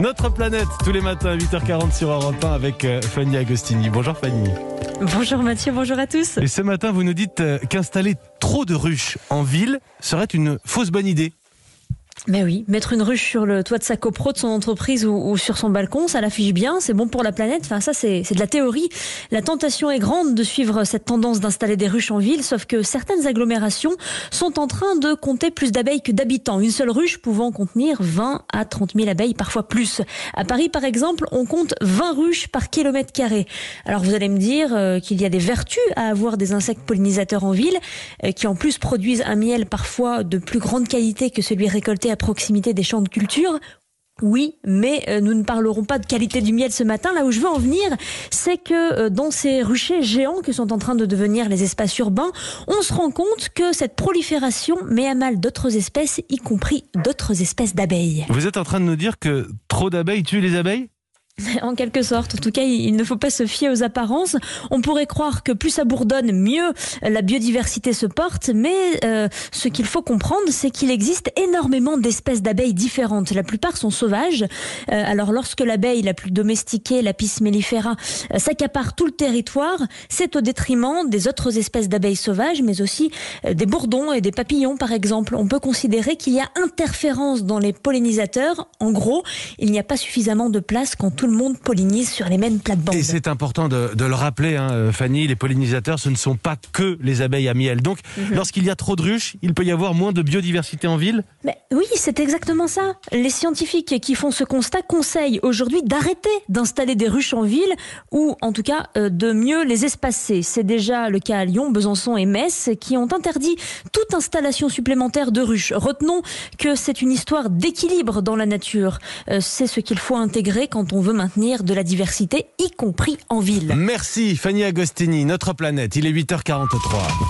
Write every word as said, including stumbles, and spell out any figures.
Notre planète, tous les matins à huit heures quarante sur Europe un avec Fanny Agostini. Bonjour Fanny. Bonjour Mathieu, bonjour à tous. Et ce matin, vous nous dites qu'installer trop de ruches en ville serait une fausse bonne idée. Mais oui, mettre une ruche sur le toit de sa copro de son entreprise ou, ou sur son balcon, ça l'affiche bien, c'est bon pour la planète. Enfin, ça, c'est, c'est de la théorie. La tentation est grande de suivre cette tendance d'installer des ruches en ville, sauf que certaines agglomérations sont en train de compter plus d'abeilles que d'habitants. Une seule ruche pouvant contenir vingt à trente mille abeilles, parfois plus. À Paris, par exemple, on compte vingt ruches par kilomètre carré. Alors, vous allez me dire euh, qu'il y a des vertus à avoir des insectes pollinisateurs en ville, euh, qui en plus produisent un miel parfois de plus grande qualité que celui récolté à proximité des champs de culture. Oui, mais euh, nous ne parlerons pas de qualité du miel ce matin. Là où je veux en venir, c'est que euh, dans ces ruchers géants que sont en train de devenir les espaces urbains, on se rend compte que cette prolifération met à mal d'autres espèces, y compris d'autres espèces d'abeilles. Vous êtes en train de nous dire que trop d'abeilles tuent les abeilles ? En quelque sorte. En tout cas, il ne faut pas se fier aux apparences. On pourrait croire que plus ça bourdonne, mieux la biodiversité se porte. Mais euh, ce qu'il faut comprendre, c'est qu'il existe énormément d'espèces d'abeilles différentes. La plupart sont sauvages. Euh, alors lorsque l'abeille la plus domestiquée, l'Apis mellifera, euh, s'accapare tout le territoire, c'est au détriment des autres espèces d'abeilles sauvages, mais aussi euh, des bourdons et des papillons, par exemple. On peut considérer qu'il y a interférence dans les pollinisateurs. En gros, il n'y a pas suffisamment de place quand tout le monde pollinise sur les mêmes plates-bandes. Et c'est important de, de le rappeler, hein, Fanny, les pollinisateurs, ce ne sont pas que les abeilles à miel. Donc, mm-hmm. lorsqu'il y a trop de ruches, il peut y avoir moins de biodiversité en ville ? Mais oui, c'est exactement ça. Les scientifiques qui font ce constat conseillent aujourd'hui d'arrêter d'installer des ruches en ville ou, en tout cas, euh, de mieux les espacer. C'est déjà le cas à Lyon, Besançon et Metz qui ont interdit toute installation supplémentaire de ruches. Retenons que c'est une histoire d'équilibre dans la nature. Euh, c'est ce qu'il faut intégrer quand on veut maintenir de la diversité, y compris en ville. Merci Fanny Agostini, Notre planète, il est huit heures quarante-trois.